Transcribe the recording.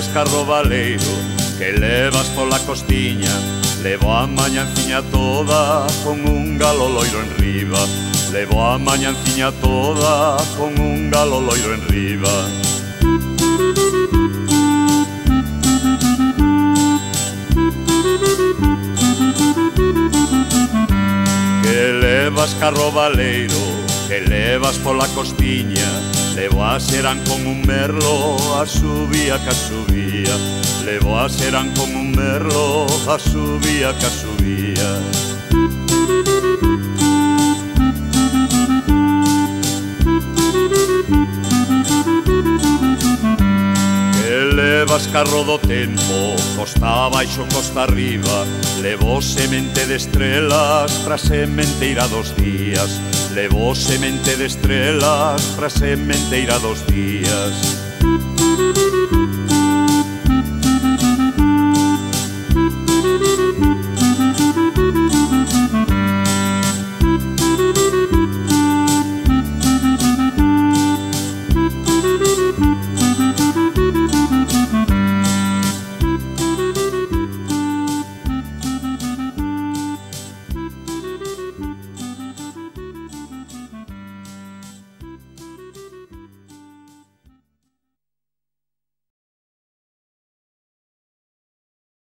carro baleiro que levas pola costiña, levo a mañanciña toda con un galo loiro en riba, levo a mañanciña toda con un galo loiro en riba. Que levas carro baleiro, que levas pola costiña, levo a serán con un merlo, a subía que subía, levo a serán con un merlo, a subía que subía. Que levas carro do tempo, costa abaixo, costa arriba, levo semente de estrelas pra sementeira dos días, levo semente de estrelas pra sementeira dos días.